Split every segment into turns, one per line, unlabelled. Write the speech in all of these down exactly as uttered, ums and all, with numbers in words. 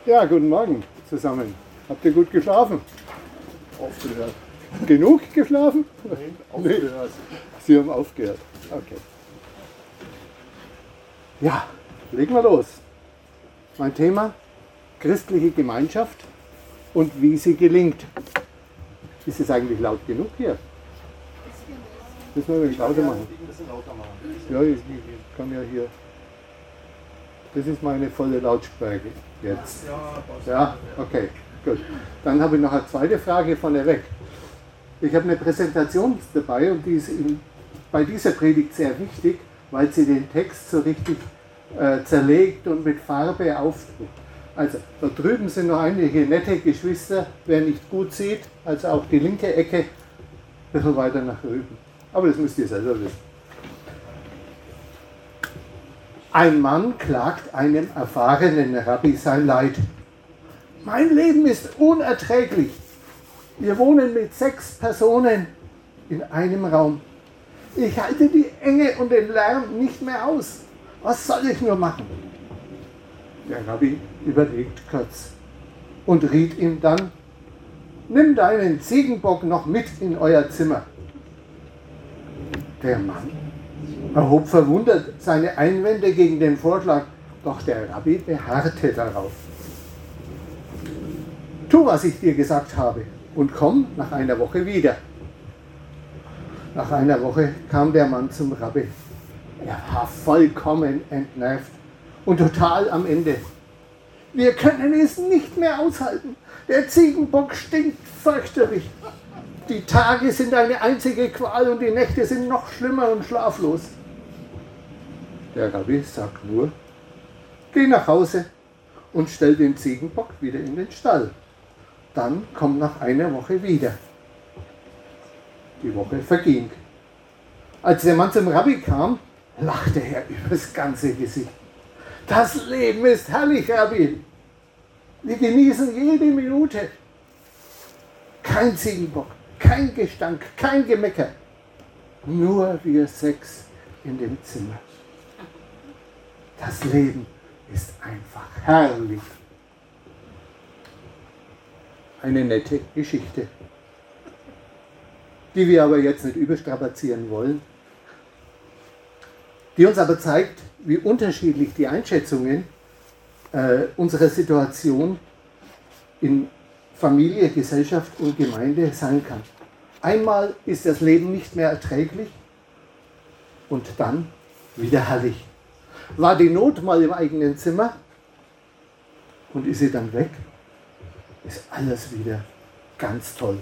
Ja, guten Morgen zusammen. Habt ihr gut geschlafen?
Aufgehört.
Genug geschlafen?
Nein, aufgehört.
Nee. Sie haben aufgehört. Okay. Ja, legen wir los. Mein Thema: christliche Gemeinschaft und wie sie gelingt. Ist es eigentlich laut genug hier? Müssen wir ein wenig lauter machen?
Ein bisschen lauter machen.
Ja, ich, ich kann ja hier. Das ist meine volle Lautstärke jetzt. Ja, okay, gut. Dann habe ich noch eine zweite Frage von der weg. Ich habe eine Präsentation dabei und die ist in, bei dieser Predigt sehr wichtig, weil sie den Text so richtig äh, zerlegt und mit Farbe aufdruckt. Also, da drüben sind noch einige nette Geschwister, wer nicht gut sieht, also auch die linke Ecke, ein bisschen weiter nach drüben. Aber das müsst ihr selber wissen. Ein Mann klagt einem erfahrenen Rabbi sein Leid. Mein Leben ist unerträglich. Wir wohnen mit sechs Personen in einem Raum. Ich halte die Enge und den Lärm nicht mehr aus. Was soll ich nur machen? Der Rabbi überlegt kurz und riet ihm dann: Nimm deinen Ziegenbock noch mit in euer Zimmer. Der Mann erhob verwundert seine Einwände gegen den Vorschlag, doch der Rabbi beharrte darauf. Tu, was ich dir gesagt habe, und komm nach einer Woche wieder. Nach einer Woche kam der Mann zum Rabbi. Er war vollkommen entnervt und total am Ende. Wir können es nicht mehr aushalten. Der Ziegenbock stinkt fürchterlich. Die Tage sind eine einzige Qual und die Nächte sind noch schlimmer und schlaflos. Der Rabbi sagt nur: Geh nach Hause und stell den Ziegenbock wieder in den Stall. Dann komm nach einer Woche wieder. Die Woche verging. Als der Mann zum Rabbi kam, lachte er übers ganze Gesicht. Das Leben ist herrlich, Rabbi. Wir genießen jede Minute. Kein Ziegenbock, kein Gestank, kein Gemecker. Nur wir sechs in dem Zimmer. Das Leben ist einfach herrlich. Eine nette Geschichte, die wir aber jetzt nicht überstrapazieren wollen, die uns aber zeigt, wie unterschiedlich die Einschätzungen äh, unserer Situation in Familie, Gesellschaft und Gemeinde sein kann. Einmal ist das Leben nicht mehr erträglich und dann wieder herrlich. War die Not mal im eigenen Zimmer und ist sie dann weg, ist alles wieder ganz toll.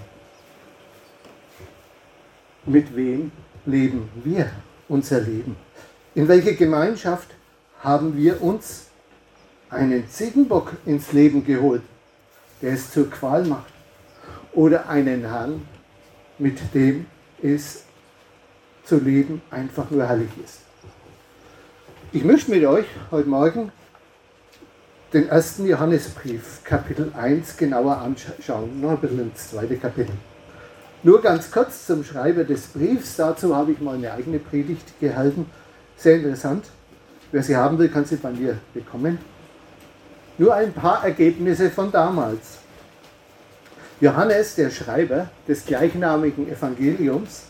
Mit wem leben wir unser Leben? In welche Gemeinschaft haben wir uns einen Ziegenbock ins Leben geholt, der es zur Qual macht? Oder einen Herrn, mit dem es zu leben einfach nur herrlich ist? Ich möchte mit euch heute Morgen den ersten Johannesbrief, Kapitel eins, genauer anschauen. Noch ein bisschen ins zweite Kapitel. Nur ganz kurz zum Schreiber des Briefs. Dazu habe ich mal eine eigene Predigt gehalten. Sehr interessant. Wer sie haben will, kann sie bei mir bekommen. Nur ein paar Ergebnisse von damals. Johannes, der Schreiber des gleichnamigen Evangeliums,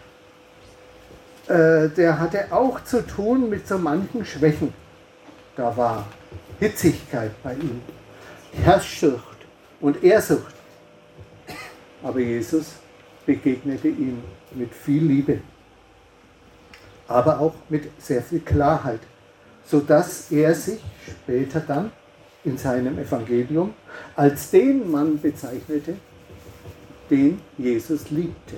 äh, der hatte auch zu tun mit so manchen Schwächen. Da war Hitzigkeit bei ihm, Herrschsucht und Ehrsucht. Aber Jesus begegnete ihm mit viel Liebe, aber auch mit sehr viel Klarheit, sodass er sich später dann in seinem Evangelium als den Mann bezeichnete, den Jesus liebte.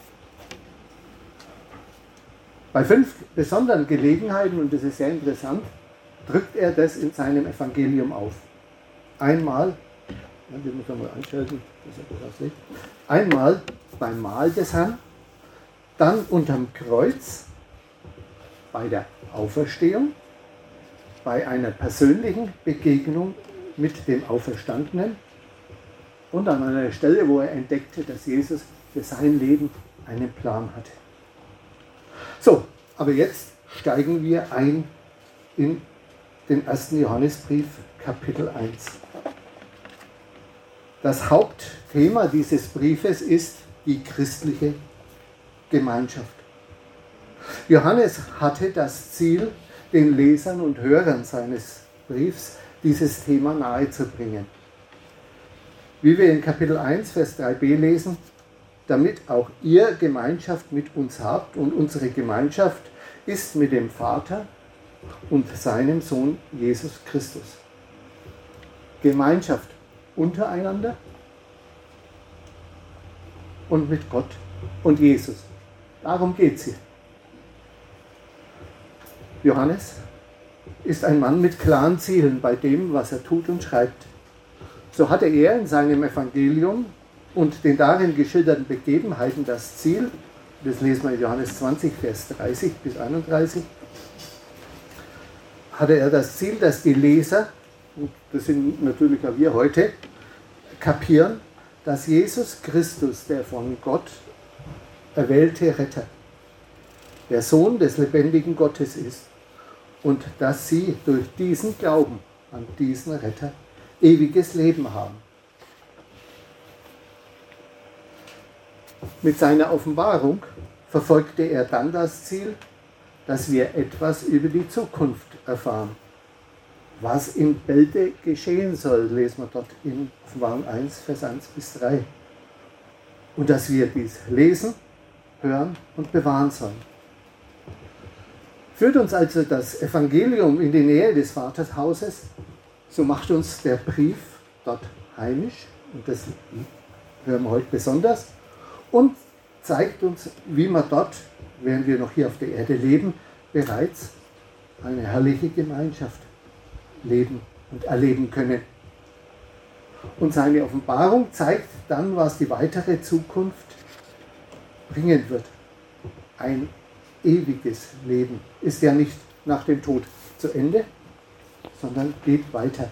Bei fünf besonderen Gelegenheiten, und das ist sehr interessant, drückt er das in seinem Evangelium auf. Einmal, wir müssen mal einschalten, dass er das aussieht. Einmal beim Mahl des Herrn, dann unterm Kreuz, bei der Auferstehung, bei einer persönlichen Begegnung mit dem Auferstandenen und an einer Stelle, wo er entdeckte, dass Jesus für sein Leben einen Plan hatte. So, aber jetzt steigen wir ein in den ersten Johannesbrief, Kapitel eins. Das Hauptthema dieses Briefes ist die christliche Gemeinschaft. Johannes hatte das Ziel, den Lesern und Hörern seines Briefs dieses Thema nahezubringen. Wie wir in Kapitel eins, Vers drei b lesen, damit auch ihr Gemeinschaft mit uns habt, und unsere Gemeinschaft ist mit dem Vater und seinem Sohn Jesus Christus. Gemeinschaft untereinander und mit Gott und Jesus. Darum geht es hier. Johannes ist ein Mann mit klaren Zielen bei dem, was er tut und schreibt. So hatte er in seinem Evangelium und den darin geschilderten Begebenheiten das Ziel, das lesen wir in Johannes zwanzig, Vers dreißig bis einunddreißig, hatte er das Ziel, dass die Leser, und das sind natürlich auch wir heute, kapieren, dass Jesus Christus der von Gott erwählte Retter, der Sohn des lebendigen Gottes ist und dass sie durch diesen Glauben an diesen Retter ewiges Leben haben. Mit seiner Offenbarung verfolgte er dann das Ziel, dass wir etwas über die Zukunft erfahren. Was in Bälde geschehen soll, lesen wir dort in Offenbarung eins, Vers eins bis drei. Und dass wir dies lesen, hören und bewahren sollen. Führt uns also das Evangelium in die Nähe des Vatershauses, so macht uns der Brief dort heimisch, und das hören wir heute besonders, und zeigt uns, wie wir dort, während wir noch hier auf der Erde leben, bereits eine herrliche Gemeinschaft leben und erleben können. Und seine Offenbarung zeigt dann, was die weitere Zukunft bringen wird. Ein ewiges Leben ist ja nicht nach dem Tod zu Ende, sondern geht weiter.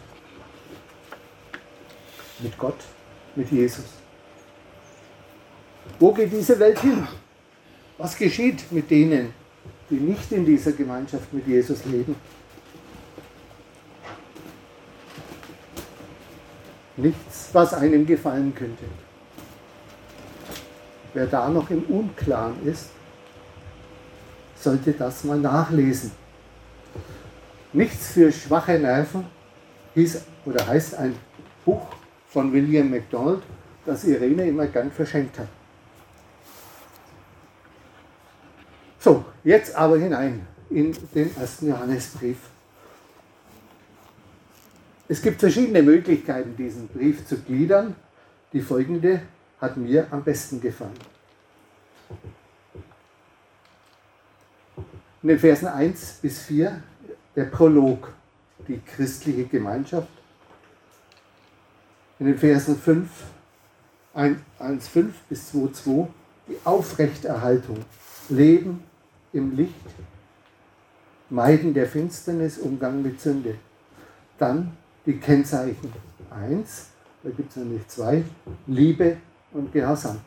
Mit Gott, mit Jesus. Wo geht diese Welt hin? Was geschieht mit denen, die nicht in dieser Gemeinschaft mit Jesus leben? Nichts, was einem gefallen könnte. Wer da noch im Unklaren ist, sollte das mal nachlesen. Nichts für schwache Nerven hieß oder heißt ein Buch von William MacDonald, das Irene immer gern verschenkt hat. So, jetzt aber hinein in den ersten Johannesbrief. Es gibt verschiedene Möglichkeiten, diesen Brief zu gliedern. Die folgende hat mir am besten gefallen. In den Versen eins bis vier der Prolog, die christliche Gemeinschaft. In den Versen fünf, eins fünf bis zwei zwei die Aufrechterhaltung, Leben im Licht, Meiden der Finsternis, Umgang mit Sünde. Dann die Kennzeichen eins, da gibt es nämlich zwei, Liebe und Gehorsam.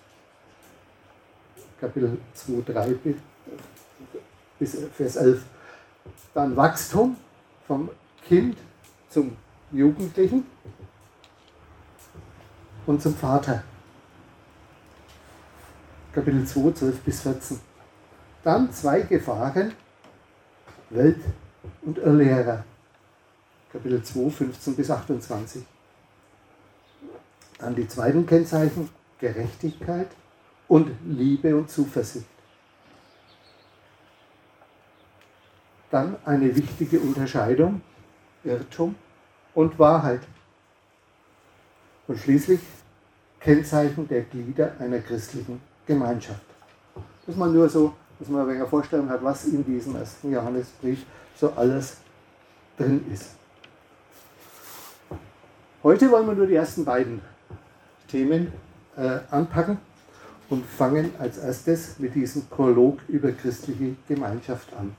Kapitel zwei, drei bis Vers elf. Dann Wachstum vom Kind zum Jugendlichen und zum Vater. Kapitel zwei, zwölf bis vierzehn. Dann zwei Gefahren, Welt und Irrlehrer. Kapitel zwei, fünfzehn bis achtundzwanzig. Dann die zweiten Kennzeichen, Gerechtigkeit und Liebe und Zuversicht. Dann eine wichtige Unterscheidung, Irrtum und Wahrheit. Und schließlich Kennzeichen der Glieder einer christlichen Gemeinschaft. Dass man nur so, dass man eine Vorstellung hat, was in diesem ersten Johannesbrief so alles drin ist. Heute wollen wir nur die ersten beiden Themen äh, anpacken und fangen als erstes mit diesem Prolog über christliche Gemeinschaft an.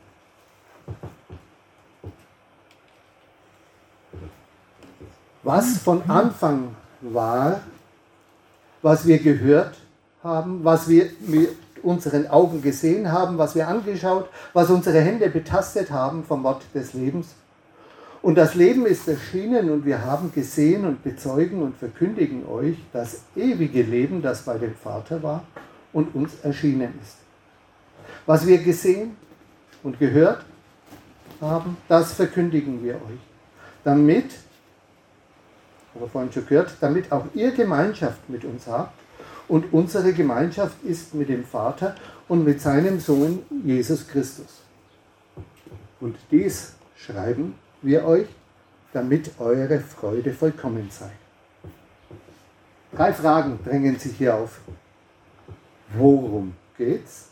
Was von Anfang war, was wir gehört haben, was wir mit unseren Augen gesehen haben, was wir angeschaut, was unsere Hände betastet haben vom Wort des Lebens Und das Leben ist erschienen und wir haben gesehen und bezeugen und verkündigen euch das ewige Leben, das bei dem Vater war und uns erschienen ist. Was wir gesehen und gehört haben, das verkündigen wir euch. Damit, haben wir vorhin schon gehört, damit auch ihr Gemeinschaft mit uns habt. Und unsere Gemeinschaft ist mit dem Vater und mit seinem Sohn Jesus Christus. Und dies schreiben wir euch, damit eure Freude vollkommen sei. Drei Fragen drängen sich hier auf. Worum geht's?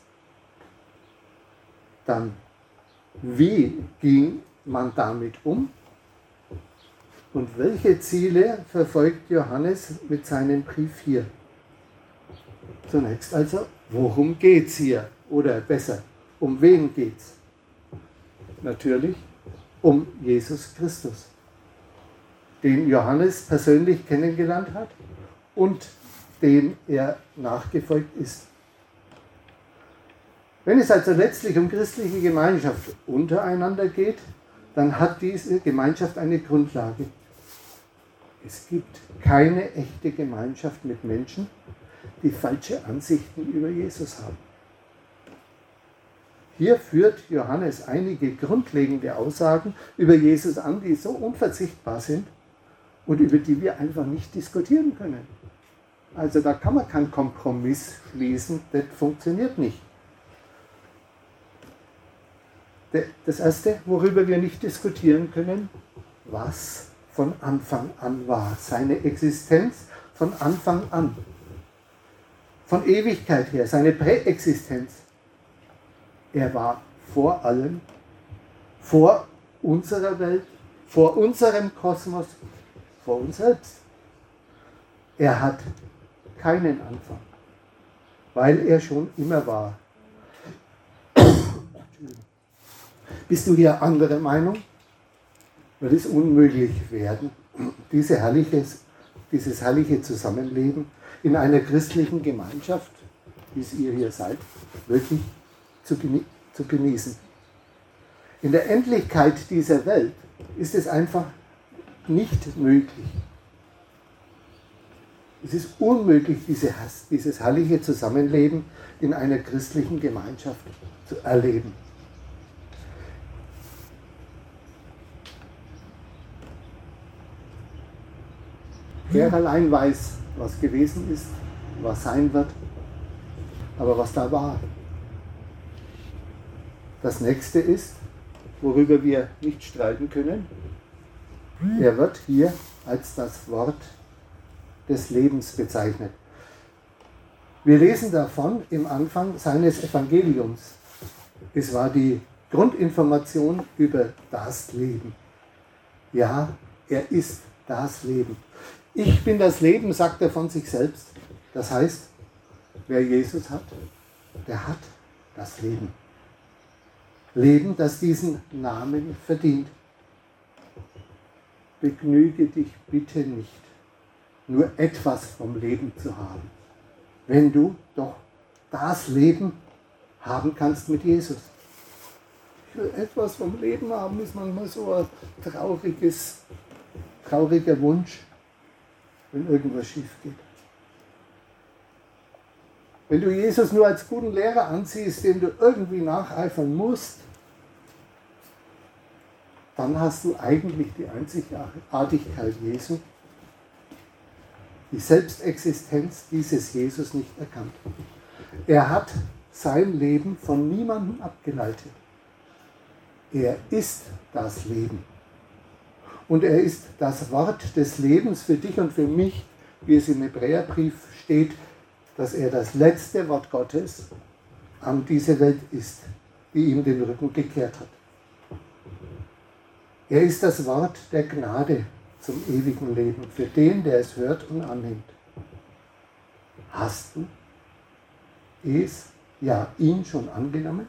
Dann, wie ging man damit um? Und welche Ziele verfolgt Johannes mit seinem Brief hier? Zunächst also, worum geht's hier? Oder besser, um wen geht's? Natürlich um Jesus Christus, den Johannes persönlich kennengelernt hat und dem er nachgefolgt ist. Wenn es also letztlich um christliche Gemeinschaft untereinander geht, dann hat diese Gemeinschaft eine Grundlage. Es gibt keine echte Gemeinschaft mit Menschen, die falsche Ansichten über Jesus haben. Hier führt Johannes einige grundlegende Aussagen über Jesus an, die so unverzichtbar sind und über die wir einfach nicht diskutieren können. Also da kann man keinen Kompromiss schließen, das funktioniert nicht. Das Erste, worüber wir nicht diskutieren können, was von Anfang an war, seine Existenz von Anfang an. Von Ewigkeit her, seine Präexistenz. Er war vor allem, vor unserer Welt, vor unserem Kosmos, vor uns selbst. Er hat keinen Anfang, weil er schon immer war. Bist du hier anderer Meinung? Wird es unmöglich werden, diese herrliches, dieses herrliche Zusammenleben in einer christlichen Gemeinschaft, wie es ihr hier seid, wirklich zu, genie- zu genießen. In der Endlichkeit dieser Welt ist es einfach nicht möglich. Es ist unmöglich, diese, dieses herrliche Zusammenleben in einer christlichen Gemeinschaft zu erleben. Wer allein weiß, was gewesen ist, was sein wird, aber was da war. Das nächste ist, worüber wir nicht streiten können, er wird hier als das Wort des Lebens bezeichnet. Wir lesen davon im Anfang seines Evangeliums. Es war die Grundinformation über das Leben. Ja, er ist das Leben. Ich bin das Leben, sagt er von sich selbst. Das heißt, wer Jesus hat, der hat das Leben. Leben, das diesen Namen verdient. Begnüge dich bitte nicht, nur etwas vom Leben zu haben, wenn du doch das Leben haben kannst mit Jesus. Ich will etwas vom Leben haben, ist manchmal so ein trauriges, trauriger Wunsch, wenn irgendwas schief geht. Wenn du Jesus nur als guten Lehrer ansiehst, dem du irgendwie nacheifern musst, dann hast du eigentlich die Einzigartigkeit Jesu, die Selbstexistenz dieses Jesus nicht erkannt. Er hat sein Leben von niemandem abgeleitet. Er ist das Leben. Und er ist das Wort des Lebens für dich und für mich, wie es im Hebräerbrief steht, dass er das letzte Wort Gottes an diese Welt ist, die ihm den Rücken gekehrt hat. Er ist das Wort der Gnade zum ewigen Leben für den, der es hört und annimmt. Hast du es, ja, ihn schon angenommen?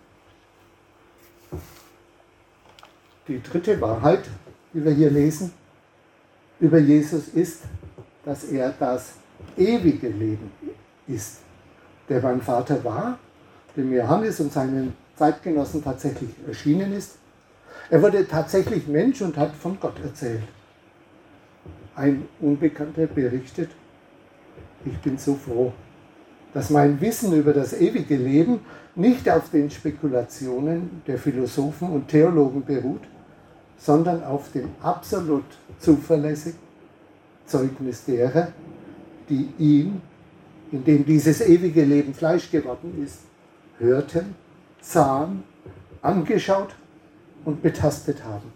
Die dritte Wahrheit, die wir hier lesen, über Jesus ist, dass er das ewige Leben ist, der beim Vater war, dem Johannes und seinen Zeitgenossen tatsächlich erschienen ist, Er wurde tatsächlich Mensch und hat von Gott erzählt. Ein Unbekannter berichtet, ich bin so froh, dass mein Wissen über das ewige Leben nicht auf den Spekulationen der Philosophen und Theologen beruht, sondern auf dem absolut zuverlässigen Zeugnis derer, die ihn, in dem dieses ewige Leben Fleisch geworden ist, hörten, sahen, angeschaut und betastet haben.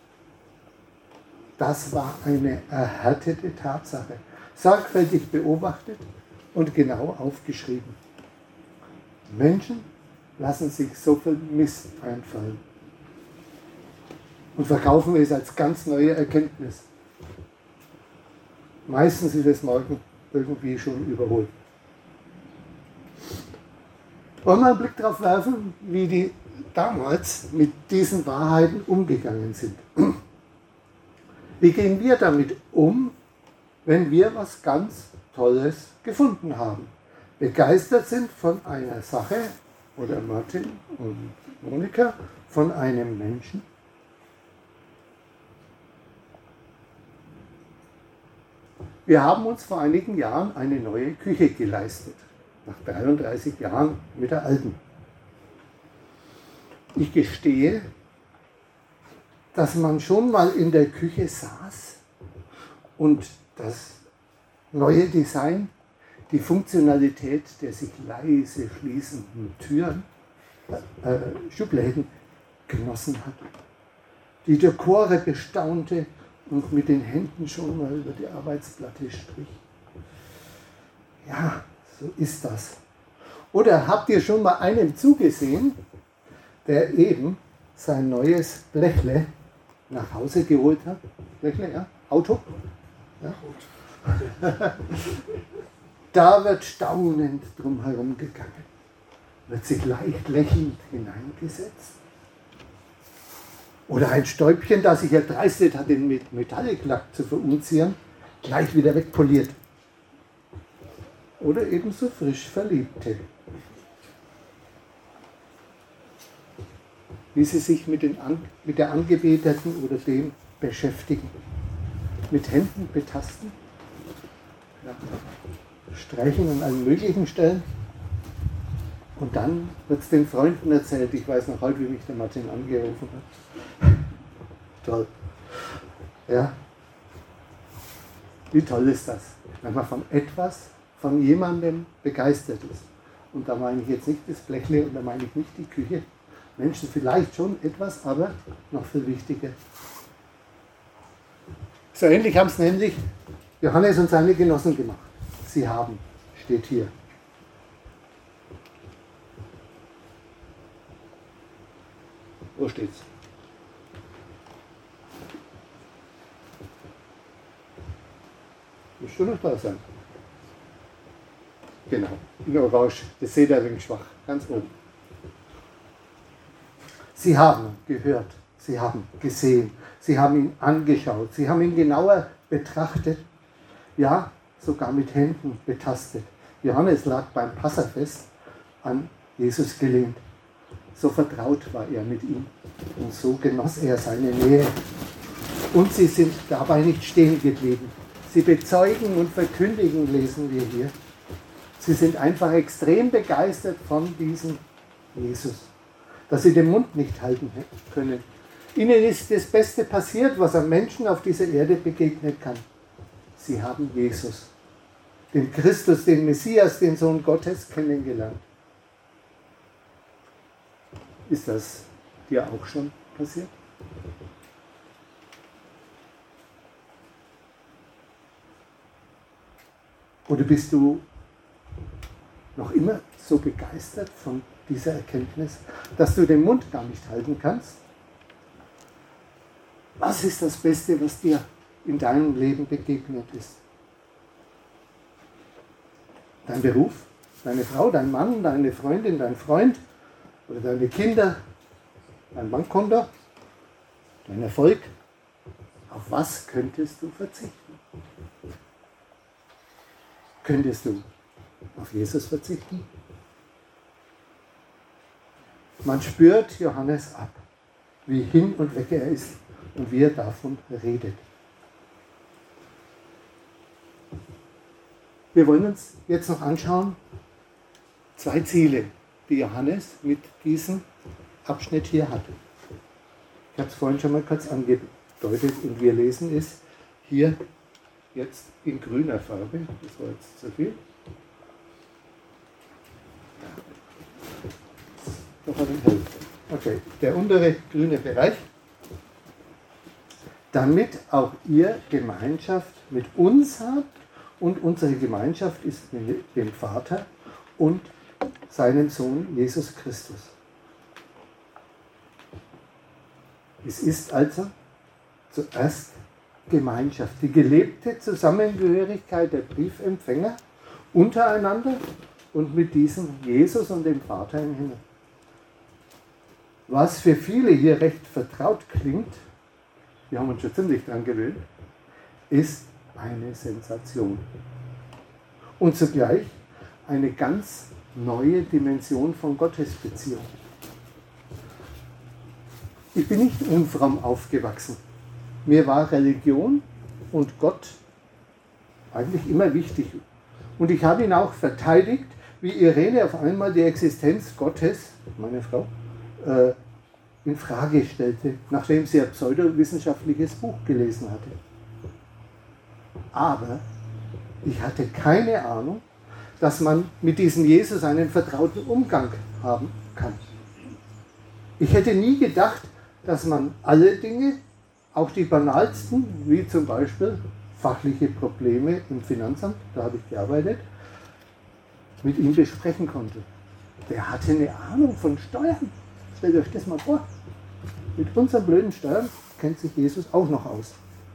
Das war eine erhärtete Tatsache, sorgfältig beobachtet und genau aufgeschrieben. Menschen lassen sich so viel Mist einfallen und verkaufen es als ganz neue Erkenntnis. Meistens ist es morgen irgendwie schon überholt. Wollen wir einen Blick darauf werfen, wie die damals mit diesen Wahrheiten umgegangen sind. Wie gehen wir damit um, wenn wir was ganz Tolles gefunden haben? Begeistert sind von einer Sache, oder Martin und Monika, von einem Menschen. Wir haben uns vor einigen Jahren eine neue Küche geleistet, nach dreiunddreißig Jahren mit der alten. Ich gestehe, dass man schon mal in der Küche saß und das neue Design, die Funktionalität der sich leise schließenden Türen, äh, Schubläden genossen hat, die Dekore bestaunte und mit den Händen schon mal über die Arbeitsplatte strich. Ja, so ist das. Oder habt ihr schon mal einem zugesehen, der eben sein neues Blechle nach Hause geholt hat? Blechle, ja? Auto? Ja? Da wird staunend drum herum gegangen, wird sich leicht lächelnd hineingesetzt. Oder ein Stäubchen, das sich erdreistet hat, den mit Metalliklack zu verunzieren, gleich wieder wegpoliert. Oder ebenso frisch Verliebte, wie sie sich mit, den An mit der Angebeteten oder dem beschäftigen. Mit Händen betasten, ja, streichen an allen möglichen Stellen. Und dann wird es den Freunden erzählt. Ich weiß noch heute, wie mich der Martin angerufen hat. Toll. Ja. Wie toll ist das, wenn man von etwas, von jemandem begeistert ist. Und da meine ich jetzt nicht das Blechle und da meine ich nicht die Küche. Menschen vielleicht schon etwas, aber noch viel wichtiger. So ähnlich haben es nämlich Johannes und seine Genossen gemacht. Sie haben, steht hier. Wo steht's? Müsst du noch da sein? Genau, in Orange. Das seht ihr ein wenig schwach, ganz oben. Sie haben gehört, sie haben gesehen, sie haben ihn angeschaut, sie haben ihn genauer betrachtet, ja, sogar mit Händen betastet. Johannes lag beim Passafest an Jesus gelehnt. So vertraut war er mit ihm und so genoss er seine Nähe. Und sie sind dabei nicht stehen geblieben. Sie bezeugen und verkündigen, lesen wir hier. Sie sind einfach extrem begeistert von diesem Jesus, dass sie den Mund nicht halten können. Ihnen ist das Beste passiert, was einem Menschen auf dieser Erde begegnen kann. Sie haben Jesus, den Christus, den Messias, den Sohn Gottes kennengelernt. Ist das dir auch schon passiert? Oder bist du noch immer so begeistert von dieser Erkenntnis, dass du den Mund gar nicht halten kannst? Was ist das Beste, was dir in deinem Leben begegnet ist? Dein Beruf, deine Frau, dein Mann, deine Freundin, dein Freund oder deine Kinder, dein Bankkonto, dein Erfolg? Auf was könntest du verzichten? Könntest du auf Jesus verzichten? Man spürt Johannes ab. wie hin und weg er ist und wie er davon redet. Wir wollen uns jetzt noch anschauen, zwei Ziele, die Johannes mit diesem Abschnitt hier hat. Ich habe es vorhin schon mal kurz angedeutet und wir lesen es hier jetzt in grüner Farbe. Das war jetzt zu viel. Okay, der untere grüne Bereich. Damit auch ihr Gemeinschaft mit uns habt und unsere Gemeinschaft ist mit dem Vater und seinem Sohn Jesus Christus. Es ist also zuerst Gemeinschaft, die gelebte Zusammengehörigkeit der Briefempfänger untereinander und mit diesem Jesus und dem Vater im Himmel. Was für viele hier recht vertraut klingt, wir haben uns schon ziemlich dran gewöhnt, ist eine Sensation. Und zugleich eine ganz neue Dimension von Gottesbeziehung. Ich bin nicht unfromm aufgewachsen. Mir war Religion und Gott eigentlich immer wichtig. Und ich habe ihn auch verteidigt, wie Irene auf einmal die Existenz Gottes, meine Frau, äh, in Frage stellte, nachdem sie ein pseudowissenschaftliches Buch gelesen hatte. Aber ich hatte keine Ahnung, dass man mit diesem Jesus einen vertrauten Umgang haben kann. Ich hätte nie gedacht, dass man alle Dinge, auch die banalsten, wie zum Beispiel fachliche Probleme im Finanzamt, da habe ich gearbeitet, mit ihm besprechen konnte. Der hatte eine Ahnung von Steuern. Stellt euch das mal vor. Mit unseren blöden Steuern kennt sich Jesus auch noch aus.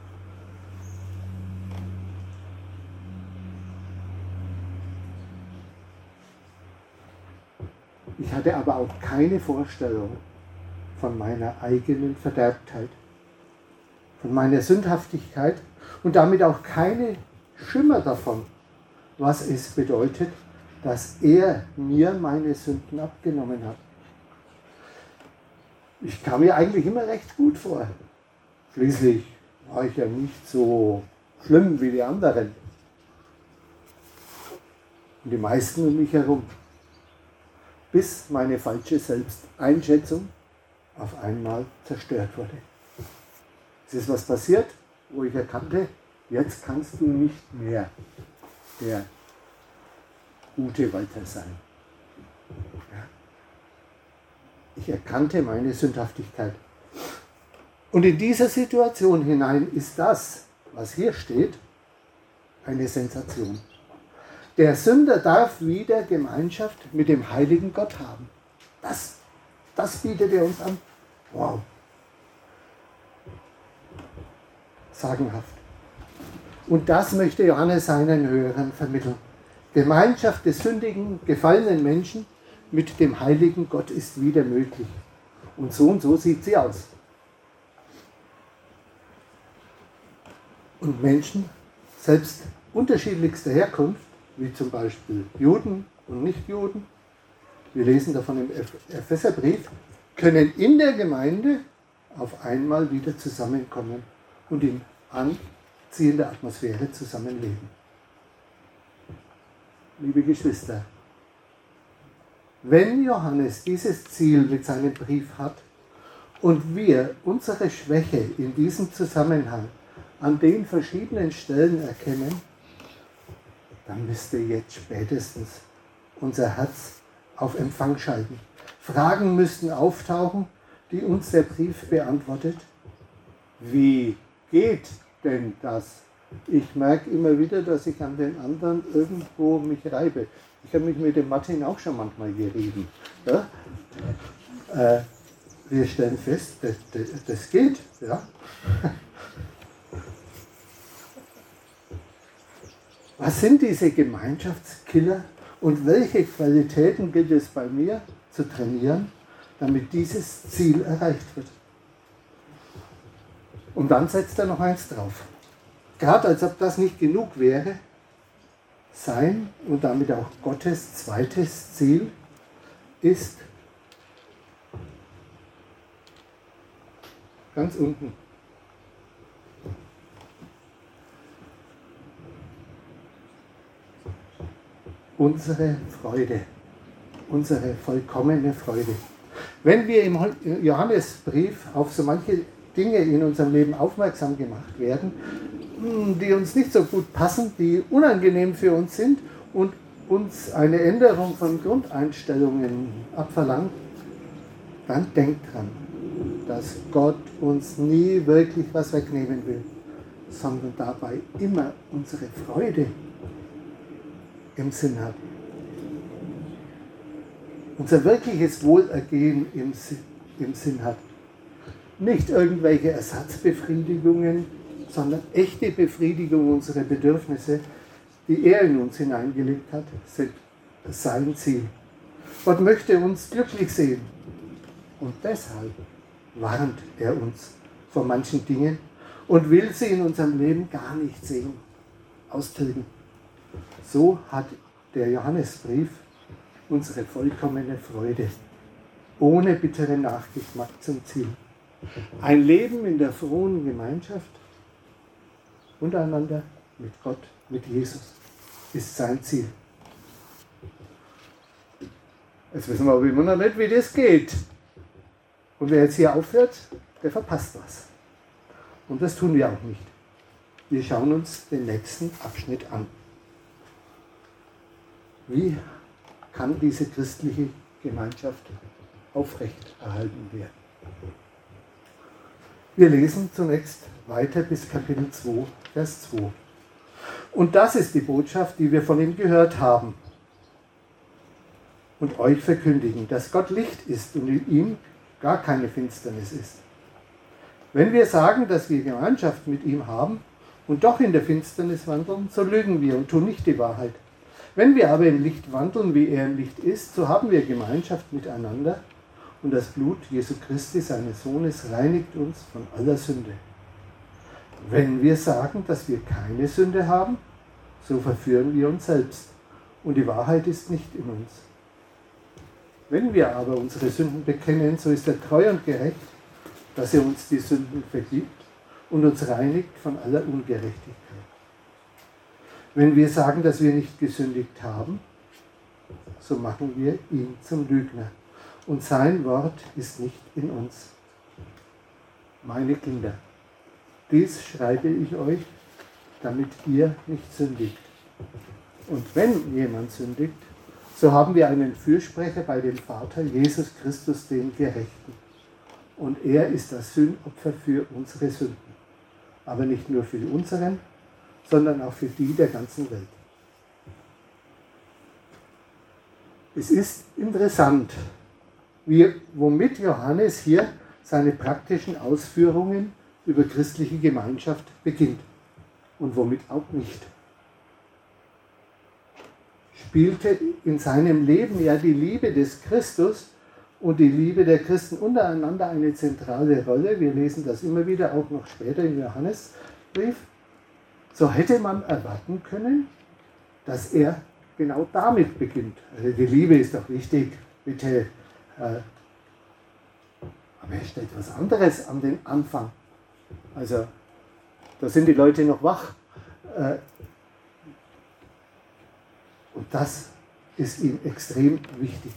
Ich hatte aber auch keine Vorstellung von meiner eigenen Verderbtheit, von meiner Sündhaftigkeit und damit auch keine Schimmer davon, was es bedeutet, dass er mir meine Sünden abgenommen hat. Ich kam mir eigentlich immer recht gut vor. Schließlich war ich ja nicht so schlimm wie die anderen. Und die meisten um mich herum. Bis meine falsche Selbsteinschätzung auf einmal zerstört wurde. Es ist was passiert, wo ich erkannte, jetzt kannst du nicht mehr der gute Walter sein. Ja. Ich erkannte meine Sündhaftigkeit. Und in dieser Situation hinein ist das, was hier steht, eine Sensation. Der Sünder darf wieder Gemeinschaft mit dem heiligen Gott haben. Das, das bietet er uns an. Wow. Sagenhaft. Und das möchte Johannes seinen Hörern vermitteln. Gemeinschaft des sündigen, gefallenen Menschen mit dem heiligen Gott ist wieder möglich. Und so und so sieht sie aus. Und Menschen, selbst unterschiedlichster Herkunft, wie zum Beispiel Juden und Nichtjuden, wir lesen davon im Epheserbrief, können in der Gemeinde auf einmal wieder zusammenkommen und in anziehender Atmosphäre zusammenleben. Liebe Geschwister, wenn Johannes dieses Ziel mit seinem Brief hat und wir unsere Schwäche in diesem Zusammenhang an den verschiedenen Stellen erkennen, dann müsste jetzt spätestens unser Herz auf Empfang schalten. Fragen müssten auftauchen, die uns der Brief beantwortet. Wie geht denn das? Ich merke immer wieder, dass ich an den anderen irgendwo mich reibe. Ich habe mich mit dem Martin auch schon manchmal gerieben. Ja? Äh, wir stellen fest, das, das, das geht. Ja? Was sind diese Gemeinschaftskiller und welche Qualitäten gilt es bei mir zu trainieren, damit dieses Ziel erreicht wird? Und dann setzt er noch eins drauf. Gerade als ob das nicht genug wäre, sein und damit auch Gottes zweites Ziel ist, ganz unten. Unsere Freude, unsere vollkommene Freude. Wenn wir im Johannesbrief auf so manche Dinge in unserem Leben aufmerksam gemacht werden, die uns nicht so gut passen, die unangenehm für uns sind und uns eine Änderung von Grundeinstellungen abverlangt, dann denkt dran, dass Gott uns nie wirklich was wegnehmen will, sondern dabei immer unsere Freude im Sinn hat. Unser wirkliches Wohlergehen im Sinn, im Sinn hat. Nicht irgendwelche Ersatzbefriedigungen, sondern echte Befriedigung unserer Bedürfnisse, die er in uns hineingelegt hat, sind sein Ziel. Gott möchte uns glücklich sehen. Und deshalb warnt er uns vor manchen Dingen und will sie in unserem Leben gar nicht sehen, austilgen. So hat der Johannesbrief unsere vollkommene Freude ohne bitteren Nachgeschmack zum Ziel. Ein Leben in der frohen Gemeinschaft untereinander mit Gott, mit Jesus, ist sein Ziel. Jetzt wissen wir aber immer noch nicht, wie das geht. Und wer jetzt hier aufhört, der verpasst was. Und das tun wir auch nicht. Wir schauen uns den nächsten Abschnitt an. Wie kann diese christliche Gemeinschaft aufrechterhalten werden? Wir lesen zunächst weiter bis Kapitel zwei, Vers zwei. Und das ist die Botschaft, die wir von ihm gehört haben und euch verkündigen, dass Gott Licht ist und in ihm gar keine Finsternis ist. Wenn wir sagen, dass wir Gemeinschaft mit ihm haben und doch in der Finsternis wandeln, so lügen wir und tun nicht die Wahrheit. Wenn wir aber im Licht wandeln, wie er im Licht ist, so haben wir Gemeinschaft miteinander und das Blut Jesu Christi, seines Sohnes, reinigt uns von aller Sünde. Wenn wir sagen, dass wir keine Sünde haben, so verführen wir uns selbst und die Wahrheit ist nicht in uns. Wenn wir aber unsere Sünden bekennen, so ist er treu und gerecht, dass er uns die Sünden vergibt und uns reinigt von aller Ungerechtigkeit. Wenn wir sagen, dass wir nicht gesündigt haben, so machen wir ihn zum Lügner und sein Wort ist nicht in uns. Meine Kinder, dies schreibe ich euch, damit ihr nicht sündigt. Und wenn jemand sündigt, so haben wir einen Fürsprecher bei dem Vater, Jesus Christus, den Gerechten. Und er ist das Sündopfer für unsere Sünden. Aber nicht nur für die unseren, sondern auch für die der ganzen Welt. Es ist interessant, wie, womit Johannes hier seine praktischen Ausführungen über christliche Gemeinschaft beginnt und womit auch nicht. Spielte in seinem Leben ja die Liebe des Christus und die Liebe der Christen untereinander eine zentrale Rolle. Wir lesen das immer wieder, auch noch später im Johannesbrief. So hätte man erwarten können, dass er genau damit beginnt. Also die Liebe ist doch wichtig, bitte. Aber er stellt was anderes an den Anfang. Also, da sind die Leute noch wach. Und das ist ihm extrem wichtig.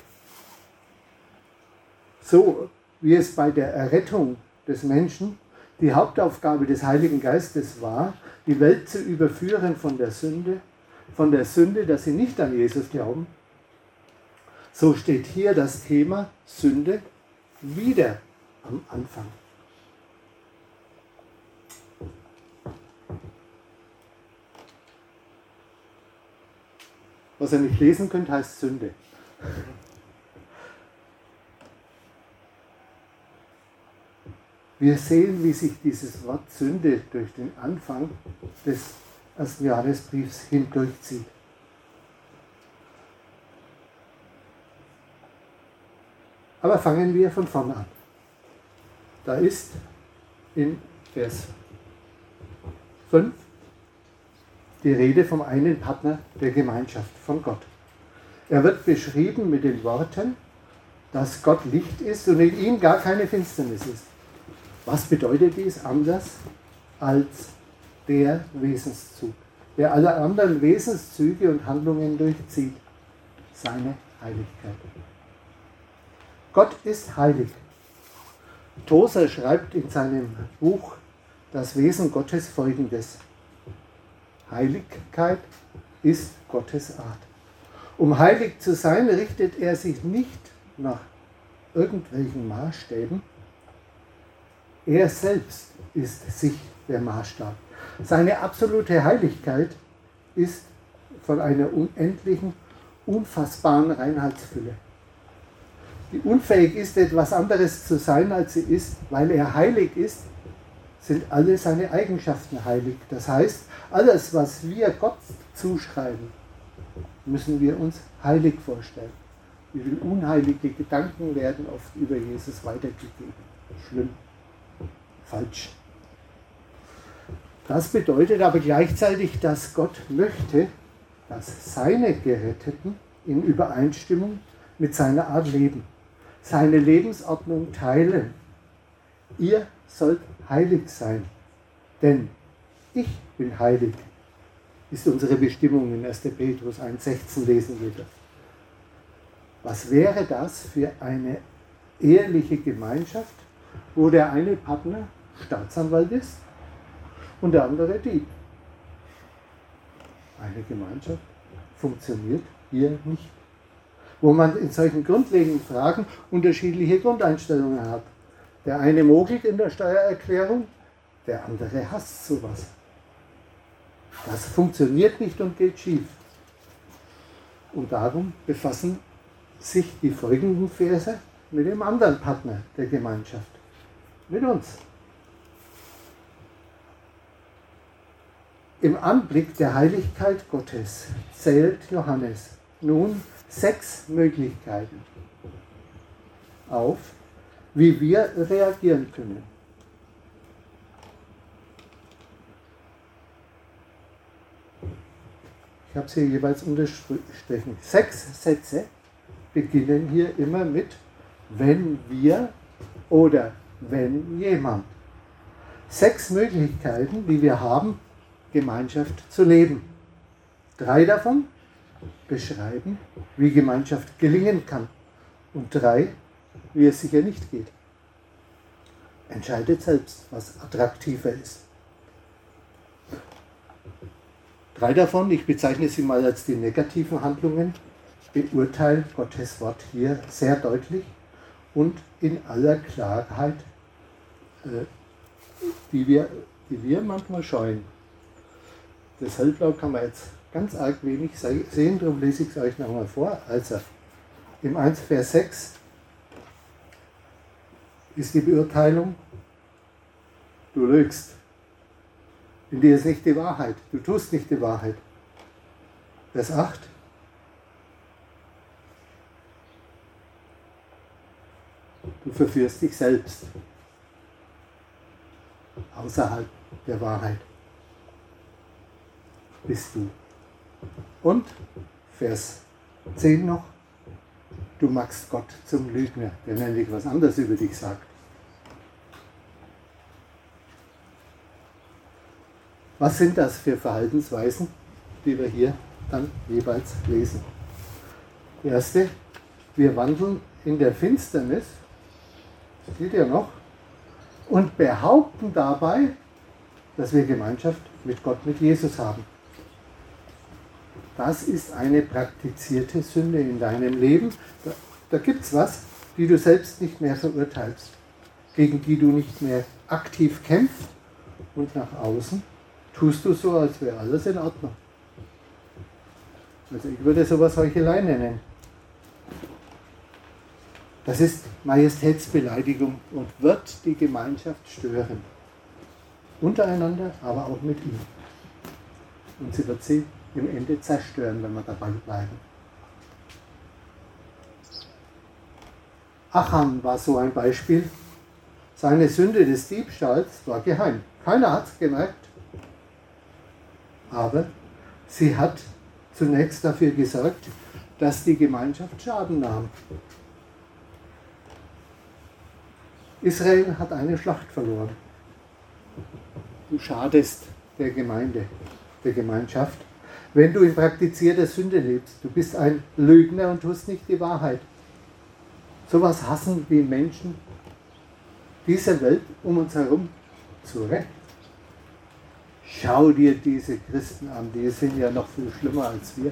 So wie es bei der Errettung des Menschen die Hauptaufgabe des Heiligen Geistes war, die Welt zu überführen von der Sünde, von der Sünde, dass sie nicht an Jesus glauben, so steht hier das Thema Sünde wieder am Anfang. Was ihr nicht lesen könnt, heißt Sünde. Wir sehen, wie sich dieses Wort Sünde durch den Anfang des ersten Johannesbriefs hindurchzieht. Aber fangen wir von vorne an. Da ist in Vers fünf die Rede vom einen Partner der Gemeinschaft, von Gott. Er wird beschrieben mit den Worten, dass Gott Licht ist und in ihm gar keine Finsternis ist. Was bedeutet dies anders als der Wesenszug, der alle anderen Wesenszüge und Handlungen durchzieht? Seine Heiligkeit. Gott ist heilig. Tozer schreibt in seinem Buch Das Wesen Gottes Folgendes: Heiligkeit ist Gottes Art. Um heilig zu sein, richtet er sich nicht nach irgendwelchen Maßstäben. Er selbst ist sich der Maßstab. Seine absolute Heiligkeit ist von einer unendlichen, unfassbaren Reinheitsfülle, die unfähig ist, etwas anderes zu sein, als sie ist. Weil er heilig ist, sind alle seine Eigenschaften heilig. Das heißt, alles, was wir Gott zuschreiben, müssen wir uns heilig vorstellen. Wie viele unheilige Gedanken werden oft über Jesus weitergegeben. Schlimm. Falsch. Das bedeutet aber gleichzeitig, dass Gott möchte, dass seine Geretteten in Übereinstimmung mit seiner Art leben, seine Lebensordnung teilen. Ihr sollt heilig sein, denn ich bin heilig, ist unsere Bestimmung in erster Petrus eins sechzehn lesen wir das. Was wäre das für eine eheliche Gemeinschaft, wo der eine Partner Staatsanwalt ist und der andere Dieb? Eine Gemeinschaft funktioniert hier nicht, wo man in solchen grundlegenden Fragen unterschiedliche Grundeinstellungen hat. Der eine mogelt in der Steuererklärung, der andere hasst sowas. Das funktioniert nicht und geht schief. Und darum befassen sich die folgenden Verse mit dem anderen Partner der Gemeinschaft, mit uns. Im Anblick der Heiligkeit Gottes zählt Johannes nun sechs Möglichkeiten auf, wie wir reagieren können. Ich habe es hier jeweils unterstrichen. Sechs Sätze beginnen hier immer mit wenn wir oder wenn jemand. Sechs Möglichkeiten, die wir haben, Gemeinschaft zu leben. Drei davon beschreiben, wie Gemeinschaft gelingen kann. Und drei, wie es sicher nicht geht. Entscheidet selbst, was attraktiver ist. Drei davon, ich bezeichne sie mal als die negativen Handlungen, beurteilt Gottes Wort hier sehr deutlich und in aller Klarheit, die wir, die wir manchmal scheuen. Das Hellblau kann man jetzt ganz arg wenig sehen, darum lese ich es euch nochmal vor. Also, im eins Vers sechs ist die Beurteilung, du lügst. In dir ist nicht die Wahrheit, du tust nicht die Wahrheit. Vers acht. Du verführst dich selbst. Außerhalb der Wahrheit bist du. Und Vers zehn noch. Du machst Gott zum Lügner, der nämlich was anderes über dich sagt. Was sind das für Verhaltensweisen, die wir hier dann jeweils lesen? Die erste, wir wandeln in der Finsternis, das steht ja noch, und behaupten dabei, dass wir Gemeinschaft mit Gott, mit Jesus haben. Das ist eine praktizierte Sünde in deinem Leben. Da, da gibt es was, die du selbst nicht mehr verurteilst, gegen die du nicht mehr aktiv kämpfst und nach außen tust du so, als wäre alles in Ordnung. Also ich würde sowas Heuchelei nennen. Das ist Majestätsbeleidigung und wird die Gemeinschaft stören. Untereinander, aber auch mit ihm. Und sie wird sie im Ende zerstören, wenn wir dabei bleiben. Achan war so ein Beispiel. Seine Sünde des Diebstahls war geheim. Keiner hat es gemerkt. Aber sie hat zunächst dafür gesorgt, dass die Gemeinschaft Schaden nahm. Israel hat eine Schlacht verloren. Du schadest der Gemeinde, der Gemeinschaft, wenn du in praktizierter Sünde lebst. Du bist ein Lügner und tust nicht die Wahrheit. Sowas hassen die Menschen dieser Welt um uns herum zu Recht. Schau dir diese Christen an, die sind ja noch viel schlimmer als wir.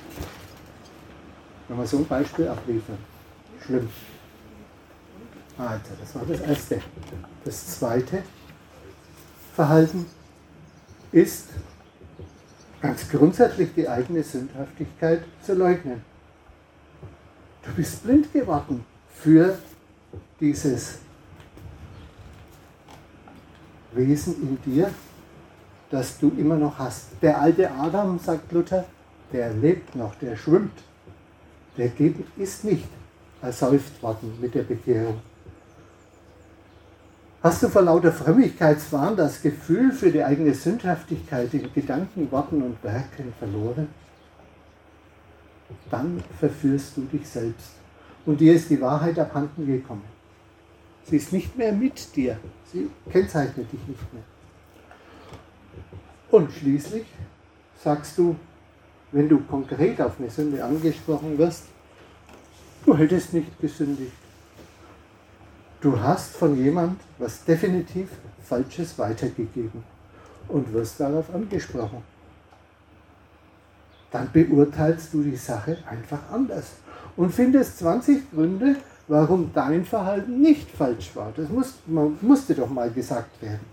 Wenn wir so ein Beispiel abliefern. Schlimm. Also, das war das erste. Das zweite Verhalten ist ganz grundsätzlich die eigene Sündhaftigkeit zu leugnen. Du bist blind geworden für dieses Wesen in dir, das du immer noch hast. Der alte Adam, sagt Luther, der lebt noch, der schwimmt. Der ist nicht ersäuft worden mit der Bekehrung. Hast du vor lauter Frömmigkeitswahn das Gefühl für die eigene Sündhaftigkeit in Gedanken, Worten und Werken verloren? Dann verführst du dich selbst und dir ist die Wahrheit abhanden gekommen. Sie ist nicht mehr mit dir, sie kennzeichnet dich nicht mehr. Und schließlich sagst du, wenn du konkret auf eine Sünde angesprochen wirst, du hättest nicht gesündigt. Du hast von jemand was definitiv Falsches weitergegeben und wirst darauf angesprochen. Dann beurteilst du die Sache einfach anders und findest zwanzig Gründe, warum dein Verhalten nicht falsch war. Das muss, man, musste doch mal gesagt werden.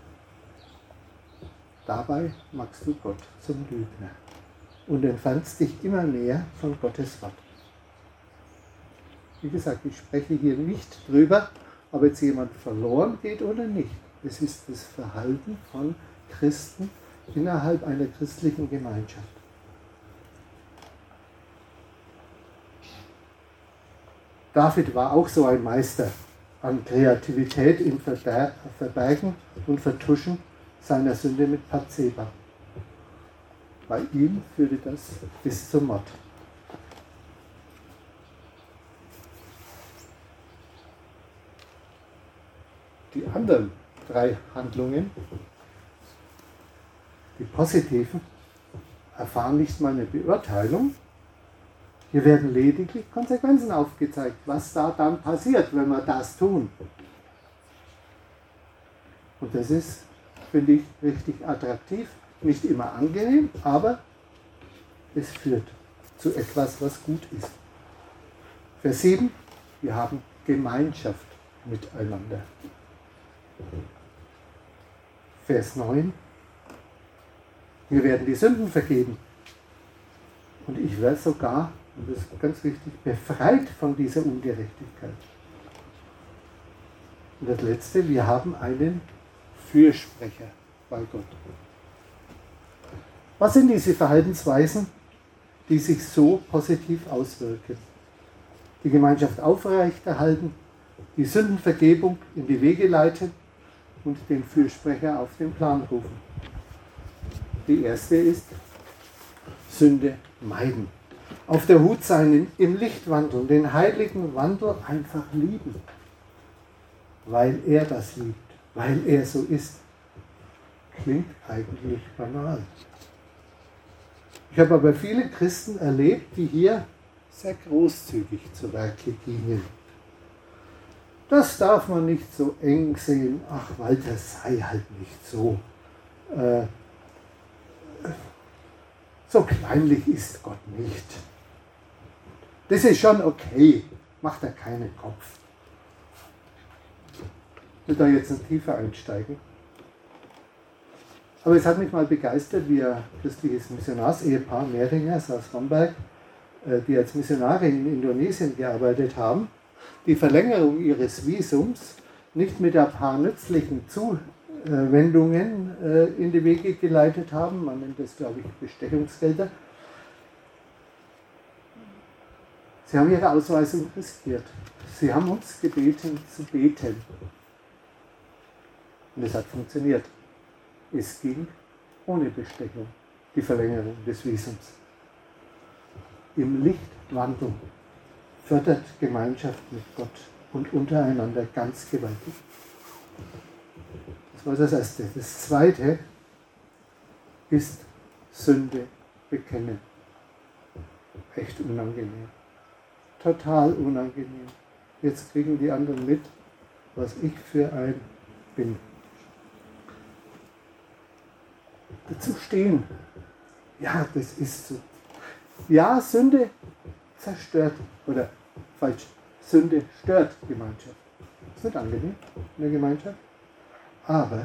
Dabei machst du Gott zum Lügner und entfernst dich immer näher von Gottes Wort. Wie gesagt, ich spreche hier nicht drüber, ob jetzt jemand verloren geht oder nicht. Es ist das Verhalten von Christen innerhalb einer christlichen Gemeinschaft. David war auch so ein Meister an Kreativität im Verber- Verbergen und Vertuschen seiner Sünde mit Bathseba. Bei ihm führte das bis zum Mord. Die anderen drei Handlungen, die positiven, erfahren nicht mal eine Beurteilung. Hier werden lediglich Konsequenzen aufgezeigt, was da dann passiert, wenn wir das tun. Und das ist, finde ich, richtig attraktiv, nicht immer angenehm, aber es führt zu etwas, was gut ist. Vers sieben, wir haben Gemeinschaft miteinander. Vers neun, mir werden die Sünden vergeben und ich werde sogar, und das ist ganz wichtig, befreit von dieser Ungerechtigkeit. Und das letzte, wir haben einen Fürsprecher bei Gott. Was sind diese Verhaltensweisen, die sich so positiv auswirken? Die Gemeinschaft aufrechterhalten, die Sündenvergebung in die Wege leiten und den Fürsprecher auf den Plan rufen. Die erste ist Sünde meiden. Auf der Hut sein, im Licht wandeln, den heiligen Wandel einfach lieben, weil er das liebt, weil er so ist. Klingt eigentlich banal. Ich habe aber viele Christen erlebt, die hier sehr großzügig zu Werke gingen. Das darf man nicht so eng sehen. Ach, Walter, sei halt nicht so. Äh, so kleinlich ist Gott nicht. Das ist schon okay. Macht er keinen Kopf. Ich will da jetzt noch tiefer einsteigen. Aber es hat mich mal begeistert, wie ein christliches Missionarsehepaar Mehringers aus Romberg, die als Missionare in Indonesien gearbeitet haben, die Verlängerung ihres Visums nicht mit ein paar nützlichen Zuwendungen in die Wege geleitet haben. Man nennt das, glaube ich, Bestechungsgelder. Sie haben ihre Ausweisung riskiert. Sie haben uns gebeten zu beten. Und es hat funktioniert. Es ging ohne Bestechung, die Verlängerung des Visums. Im Licht wandeln fördert Gemeinschaft mit Gott und untereinander ganz gewaltig. Das war das Erste. Das Zweite ist Sünde bekennen. Echt unangenehm. Total unangenehm. Jetzt kriegen die anderen mit, was ich für ein bin. Dazu stehen. Ja, das ist so. Ja, Sünde zerstört, oder falsch, Sünde stört Gemeinschaft. Ist nicht angenehm in der Gemeinschaft. Aber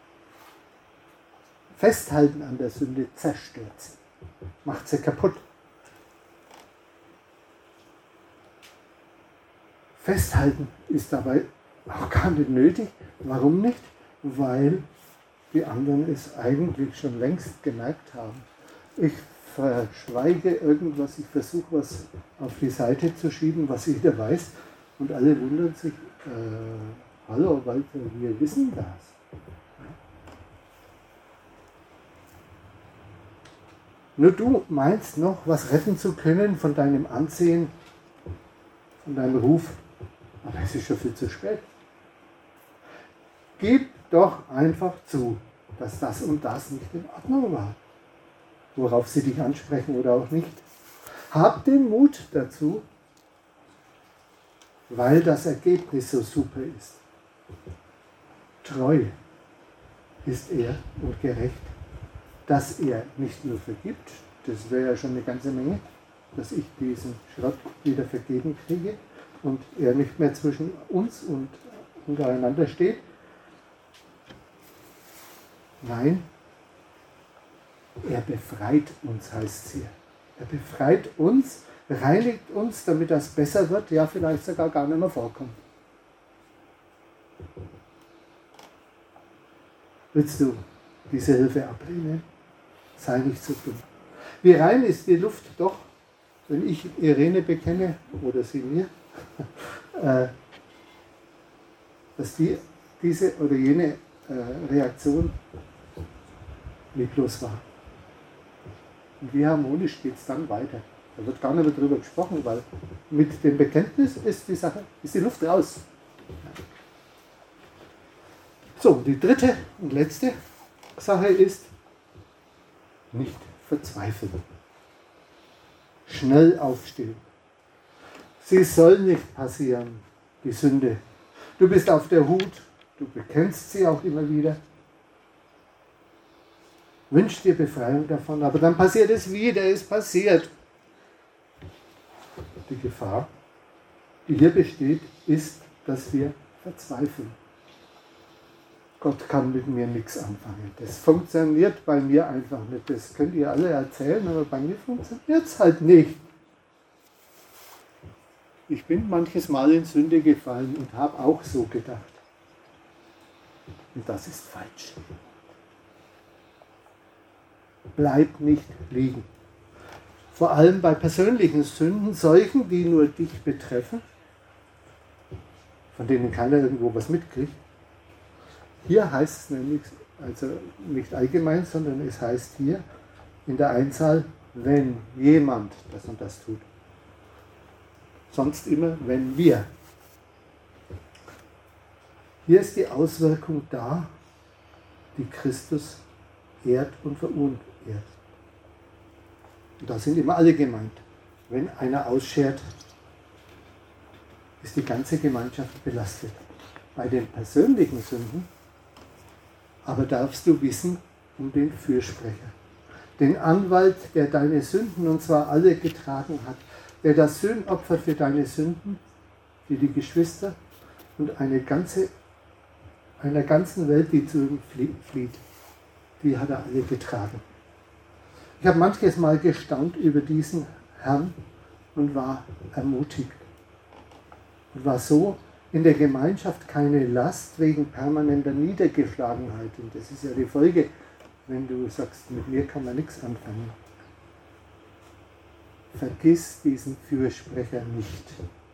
Festhalten an der Sünde zerstört sie. Macht sie kaputt. Festhalten ist dabei auch gar nicht nötig. Warum nicht? Weil die anderen es eigentlich schon längst gemerkt haben. Ich verschweige irgendwas, ich versuche was auf die Seite zu schieben, was jeder weiß. Und alle wundern sich, äh, hallo Walter, wir wissen das. Nur du meinst noch, was retten zu können von deinem Ansehen, von deinem Ruf. Aber es ist schon viel zu spät. Gib doch einfach zu, dass das und das nicht in Ordnung war. Worauf sie dich ansprechen oder auch nicht. Hab den Mut dazu, weil das Ergebnis so super ist. Treu ist er und gerecht, dass er nicht nur vergibt, das wäre ja schon eine ganze Menge, dass ich diesen Schrott wieder vergeben kriege und er nicht mehr zwischen uns und untereinander steht. Nein, er befreit uns, heißt es hier. Er befreit uns, reinigt uns, damit das besser wird, ja vielleicht sogar gar nicht mehr vorkommt. Willst du diese Hilfe ablehnen? Sei nicht so dumm. Wie rein ist die Luft doch, wenn ich Irene bekenne, oder sie mir, äh, dass die, diese oder jene äh, Reaktion lieblos war. Und wie harmonisch geht es dann weiter? Da wird gar nicht mehr drüber gesprochen, weil mit dem Bekenntnis ist die Sache, ist die Luft raus. So, die dritte und letzte Sache ist, nicht verzweifeln. Schnell aufstehen. Sie soll nicht passieren, die Sünde. Du bist auf der Hut, du bekennst sie auch immer wieder. Wünsch dir Befreiung davon, aber dann passiert es wieder, es passiert. Die Gefahr, die hier besteht, ist, dass wir verzweifeln. Gott kann mit mir nichts anfangen. Das funktioniert bei mir einfach nicht. Das könnt ihr alle erzählen, aber bei mir funktioniert es halt nicht. Ich bin manches Mal in Sünde gefallen und habe auch so gedacht. Und das ist falsch. Bleib nicht liegen. Vor allem bei persönlichen Sünden, solchen, die nur dich betreffen, von denen keiner irgendwo was mitkriegt. Hier heißt es nämlich, also nicht allgemein, sondern es heißt hier in der Einzahl, wenn jemand das und das tut. Sonst immer, wenn wir. Hier ist die Auswirkung da, die Christus ehrt und verunehrt. Und da sind immer alle gemeint. Wenn einer ausschert, ist die ganze Gemeinschaft belastet. Bei den persönlichen Sünden aber darfst du wissen um den Fürsprecher, den Anwalt, der deine Sünden, und zwar alle getragen hat, der das Sühnopfer für deine Sünden, für die Geschwister und eine ganze, einer ganzen Welt, die zu ihm flieht, die hat er alle getragen. Ich habe manches Mal gestaunt über diesen Herrn und war ermutigt und war so in der Gemeinschaft keine Last wegen permanenter Niedergeschlagenheit. Und das ist ja die Folge, wenn du sagst, mit mir kann man nichts anfangen. Vergiss diesen Fürsprecher nicht.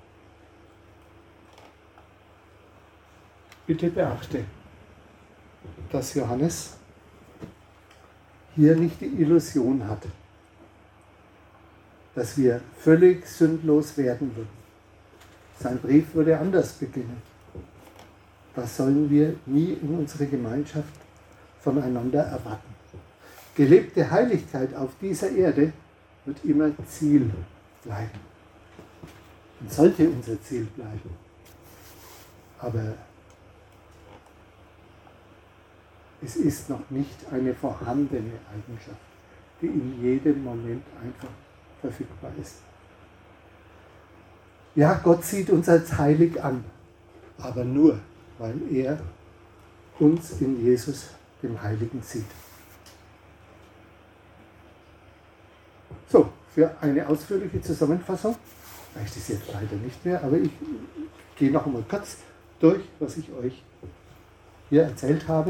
Bitte beachte, dass Johannes hier nicht die Illusion hat, dass wir völlig sündlos werden würden. Sein Brief würde anders beginnen. Das sollen wir nie in unserer Gemeinschaft voneinander erwarten. Gelebte Heiligkeit auf dieser Erde wird immer Ziel bleiben. Und sollte unser Ziel bleiben. Aber es ist noch nicht eine vorhandene Eigenschaft, die in jedem Moment einfach verfügbar ist. Ja, Gott sieht uns als heilig an, aber nur, weil er uns in Jesus, dem Heiligen, sieht. So, für eine ausführliche Zusammenfassung, reicht es jetzt leider nicht mehr, aber ich gehe noch einmal kurz durch, was ich euch hier erzählt habe.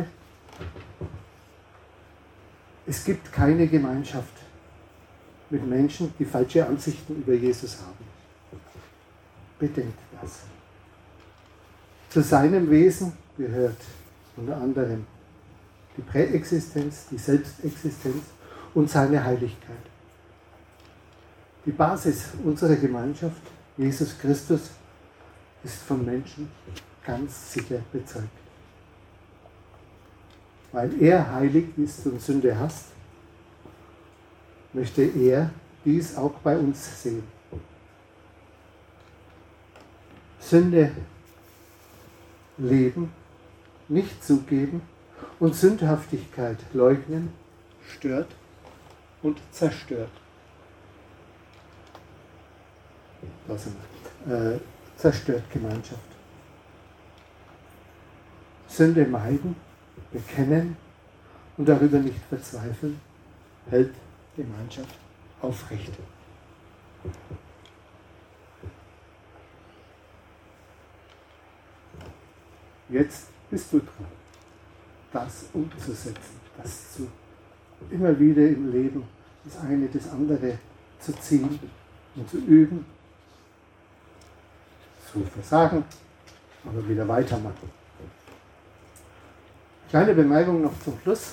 Es gibt keine Gemeinschaft mit Menschen, die falsche Ansichten über Jesus haben. Bedenkt das. Zu seinem Wesen gehört unter anderem die Präexistenz, die Selbstexistenz und seine Heiligkeit. Die Basis unserer Gemeinschaft, Jesus Christus, ist von Menschen ganz sicher bezeugt. Weil er heilig ist und Sünde hasst, möchte er dies auch bei uns sehen. Sünde leben, nicht zugeben und Sündhaftigkeit leugnen, stört und zerstört. Also, äh, zerstört Gemeinschaft. Sünde meiden, bekennen und darüber nicht verzweifeln, hält Gemeinschaft aufrecht. Jetzt bist du dran, das umzusetzen, das zu, immer wieder im Leben das eine, das andere zu ziehen und zu üben, zu versagen, aber wieder weitermachen. Kleine Bemerkung noch zum Schluss.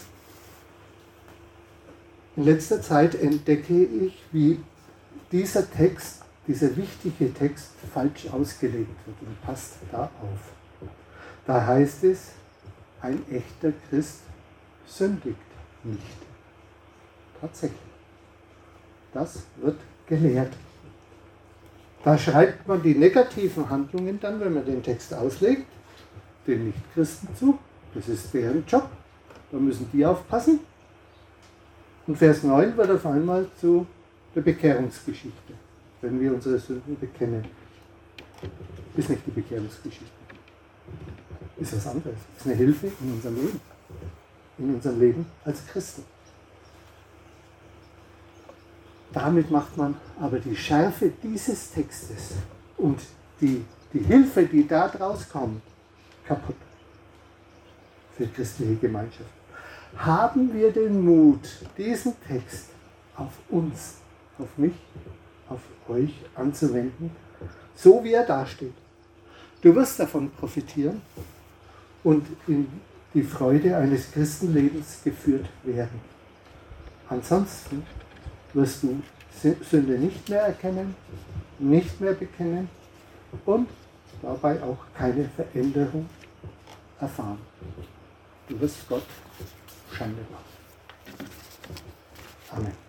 In letzter Zeit entdecke ich, wie dieser Text, dieser wichtige Text falsch ausgelegt wird und passt da auf. Da heißt es, ein echter Christ sündigt nicht. Tatsächlich. Das wird gelehrt. Da schreibt man die negativen Handlungen dann, wenn man den Text auslegt, den Nichtchristen zu. Das ist deren Job. Da müssen die aufpassen. Und Vers neun wird auf einmal zu der Bekehrungsgeschichte, wenn wir unsere Sünden bekennen. Ist nicht die Bekehrungsgeschichte. Ist was anderes. Ist eine Hilfe in unserem Leben. In unserem Leben als Christen. Damit macht man aber die Schärfe dieses Textes und die, die Hilfe, die da draus kommt, kaputt für christliche Gemeinschaft. Haben wir den Mut, diesen Text auf uns, auf mich, auf euch anzuwenden, so wie er dasteht. Du wirst davon profitieren und in die Freude eines Christenlebens geführt werden. Ansonsten wirst du Sünde nicht mehr erkennen, nicht mehr bekennen und dabei auch keine Veränderung erfahren. Du wirst Gott Schande machen. Amen.